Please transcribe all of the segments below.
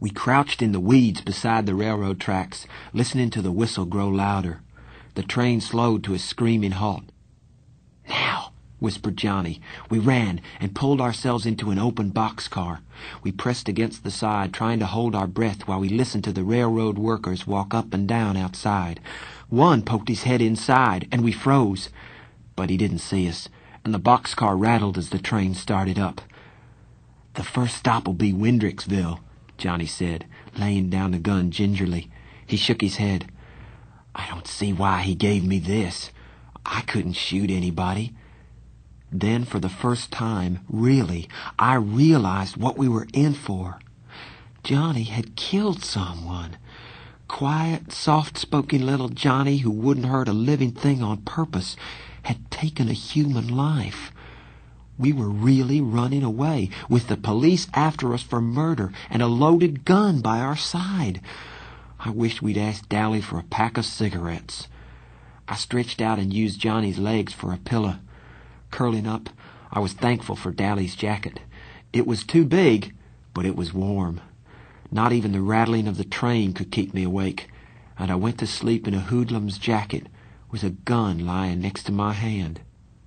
We crouched in the weeds beside the railroad tracks, listening to the whistle grow louder. The train slowed to a screaming halt. "Now," whispered Johnny. We ran and pulled ourselves into an open boxcar. We pressed against the side, trying to hold our breath while we listened to the railroad workers walk up and down outside. One poked his head inside, and we froze. But he didn't see us, and the boxcar rattled as the train started up. "The first stop'll be Windricksville," Johnny said, laying down the gun gingerly. He shook his head. "I don't see why he gave me this. I couldn't shoot anybody." Then, for the first time, really, I realized what we were in for. Johnny had killed someone. Quiet, soft-spoken little Johnny, who wouldn't hurt a living thing on purpose, had taken a human life. We were really running away, with the police after us for murder and a loaded gun by our side. I wished we'd asked Dally for a pack of cigarettes. I stretched out and used Johnny's legs for a pillow. Curling up, I was thankful for Dally's jacket. It was too big, but it was warm. Not even the rattling of the train could keep me awake, and I went to sleep in a hoodlum's jacket with a gun lying next to my hand.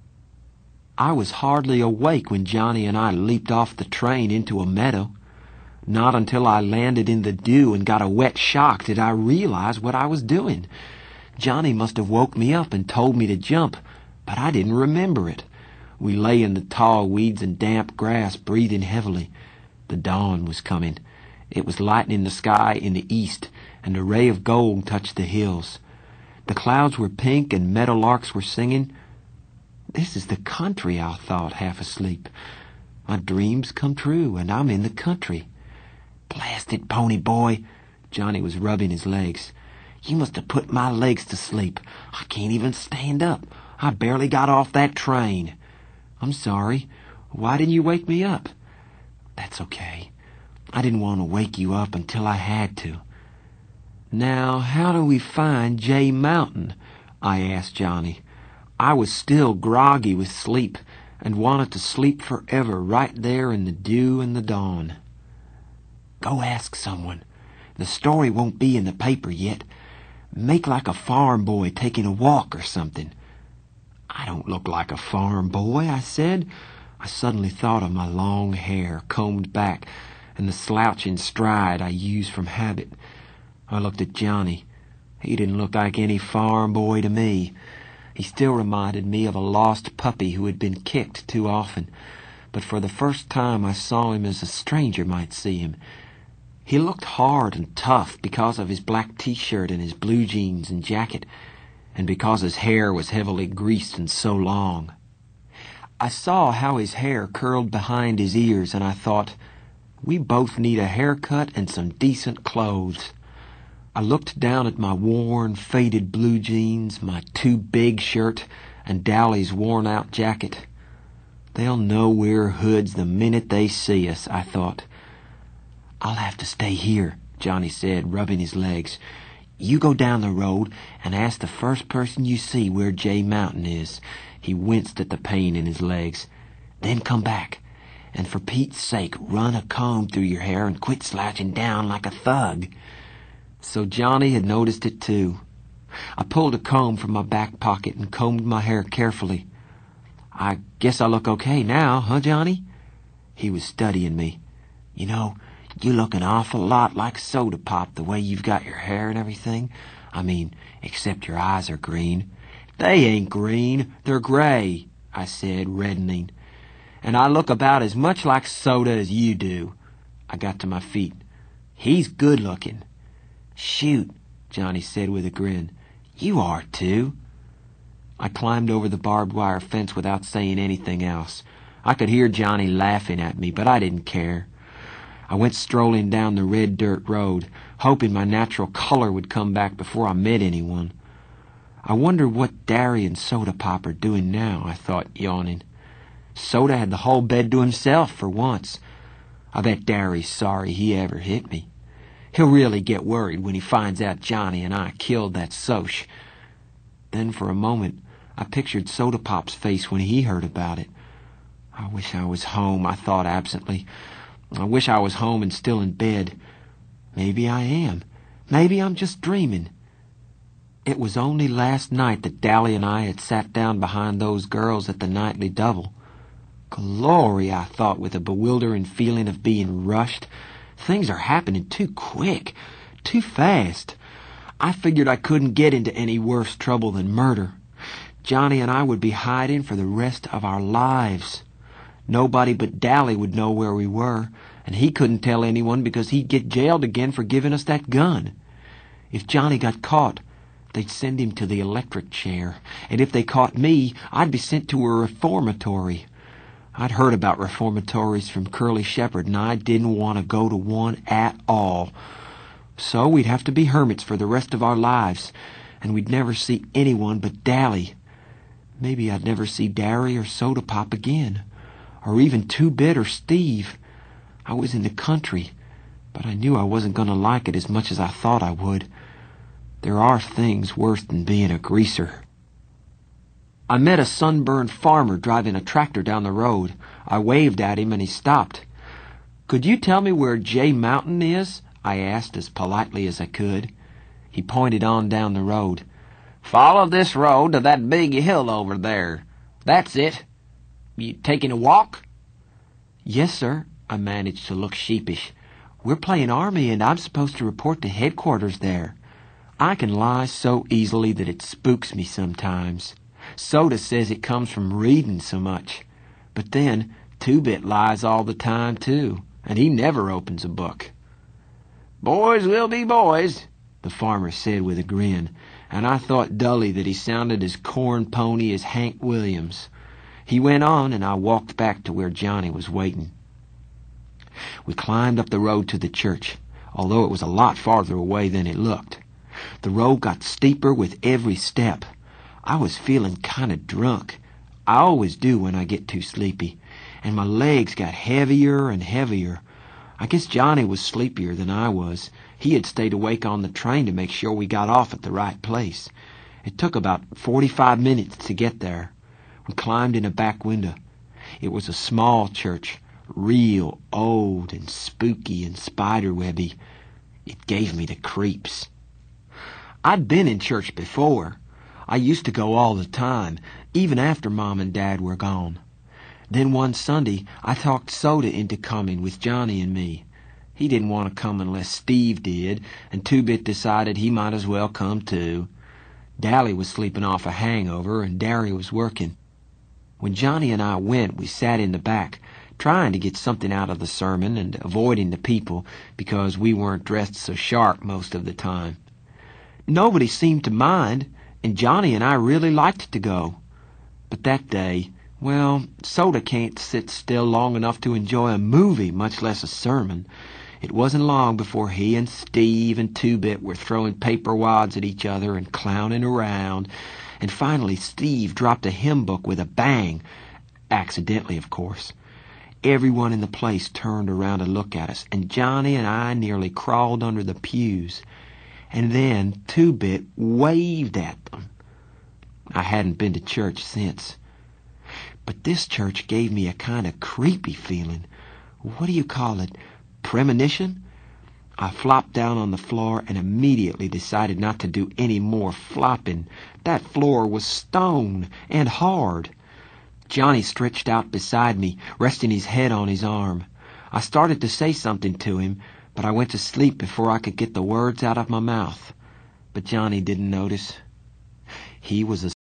I was hardly awake when Johnny and I leaped off the train into a meadow. Not until I landed in the dew and got a wet shock did I realize what I was doing. Johnny must have woke me up and told me to jump, but I didn't remember it. We lay in the tall weeds and damp grass, breathing heavily. The dawn was coming. It was lightening the sky in the east, and a ray of gold touched the hills. The clouds were pink and meadowlarks were singing. This is the country, I thought, half asleep. My dreams come true, and I'm in the country. "Blast it, pony boy." Johnny was rubbing his legs. "You must have put my legs to sleep. I can't even stand up. I barely got off that train." "I'm sorry. Why didn't you wake me up?" "That's okay. I didn't want to wake you up until I had to." "Now, how do we find Jay Mountain?" I asked Johnny. I was still groggy with sleep and wanted to sleep forever right there in the dew and the dawn. "Go ask someone. The story won't be in the paper yet. Make like a farm boy taking a walk or something." "I don't look like a farm boy," I said. I suddenly thought of my long hair combed back and the slouching stride I used from habit. I looked at Johnny. He didn't look like any farm boy to me. He still reminded me of a lost puppy who had been kicked too often, but for the first time I saw him as a stranger might see him. He looked hard and tough because of his black t-shirt and his blue jeans and jacket, and because his hair was heavily greased and so long. I saw how his hair curled behind his ears, and I thought, we both need a haircut and some decent clothes. I looked down at my worn, faded blue jeans, my too big shirt, and Dally's worn-out jacket. They'll know we're hoods the minute they see us, I thought. "I'll have to stay here," Johnny said, rubbing his legs. "You go down the road and ask the first person you see where Jay Mountain is." He winced at the pain in his legs. "Then come back. And for Pete's sake, run a comb through your hair and quit slouching down like a thug." So Johnny had noticed it too. I pulled a comb from my back pocket and combed my hair carefully. "I guess I look okay now, huh, Johnny?" He was studying me. "You know, you look an awful lot like Soda Pop the way you've got your hair and everything. I mean, except your eyes are green." "They ain't green, they're gray," I said, reddening. "And I look about as much like Soda as you do." I got to my feet. "He's good looking." "Shoot," Johnny said with a grin. "You are too." I climbed over the barbed wire fence without saying anything else. I could hear Johnny laughing at me, but I didn't care. I went strolling down the red dirt road, hoping my natural color would come back before I met anyone. I wonder what Darry and Soda Pop are doing now, I thought, yawning. Soda had the whole bed to himself for once. I bet Darry's sorry he ever hit me. He'll really get worried when he finds out Johnny and I killed that Soch. Then for a moment I pictured Soda Pop's face when he heard about it. I wish I was home, I thought absently. I wish I was home and still in bed. Maybe I am. Maybe I'm just dreaming. It was only last night that Dally and I had sat down behind those girls at the nightly double. Glory, I thought with a bewildering feeling of being rushed. Things are happening too quick, too fast. I figured I couldn't get into any worse trouble than murder. Johnny and I would be hiding for the rest of our lives. Nobody but Dally would know where we were, and he couldn't tell anyone because he'd get jailed again for giving us that gun. If Johnny got caught, they'd send him to the electric chair, and if they caught me, I'd be sent to a reformatory. I'd heard about reformatories from Curly Shepherd, and I didn't want to go to one at all. So we'd have to be hermits for the rest of our lives, and we'd never see anyone but Dally. Maybe I'd never see Darry or Soda Pop again, or even Two Bit or Steve. I was in the country, but I knew I wasn't going to like it as much as I thought I would. There are things worse than being a greaser. I met a sunburned farmer driving a tractor down the road. I waved at him and he stopped. "Could you tell me where Jay Mountain is?" I asked as politely as I could. He pointed on down the road. "Follow this road to that big hill over there. That's it. You taking a walk?" "Yes, sir." I managed to look sheepish. "We're playing Army and I'm supposed to report to headquarters there. I can lie so easily that it spooks me sometimes. Soda says it comes from reading so much. But then, Two-Bit lies all the time, too, and he never opens a book." "Boys will be boys," the farmer said with a grin, and I thought dully that he sounded as corn pony as Hank Williams. He went on, and I walked back to where Johnny was waiting. We climbed up the road to the church, although it was a lot farther away than it looked. The road got steeper with every step. I was feeling kind of drunk. I always do when I get too sleepy, and my legs got heavier and heavier. I guess Johnny was sleepier than I was. He had stayed awake on the train to make sure we got off at the right place. It took about 45 minutes to get there. We climbed in a back window. It was a small church, real old and spooky and spiderwebby. It gave me the creeps. I'd been in church before. I used to go all the time, even after Mom and Dad were gone. Then one Sunday, I talked Soda into coming with Johnny and me. He didn't want to come unless Steve did, and Two-Bit decided he might as well come too. Dally was sleeping off a hangover, and Darry was working. When Johnny and I went, we sat in the back, trying to get something out of the sermon and avoiding the people because we weren't dressed so sharp most of the time. Nobody seemed to mind, and Johnny and I really liked to go. But that day, well, Soda can't sit still long enough to enjoy a movie, much less a sermon. It wasn't long before he and Steve and Two-Bit were throwing paper wads at each other and clowning around, and finally Steve dropped a hymn book with a bang. Accidentally, of course. Everyone in the place turned around to look at us, and Johnny and I nearly crawled under the pews. And then Two-Bit waved at them. I hadn't been to church since. But this church gave me a kind of creepy feeling. What do you call it? Premonition? I flopped down on the floor and immediately decided not to do any more flopping. That floor was stone and hard. Johnny stretched out beside me, resting his head on his arm. I started to say something to him, but I went to sleep before I could get the words out of my mouth. But Johnny didn't notice. He was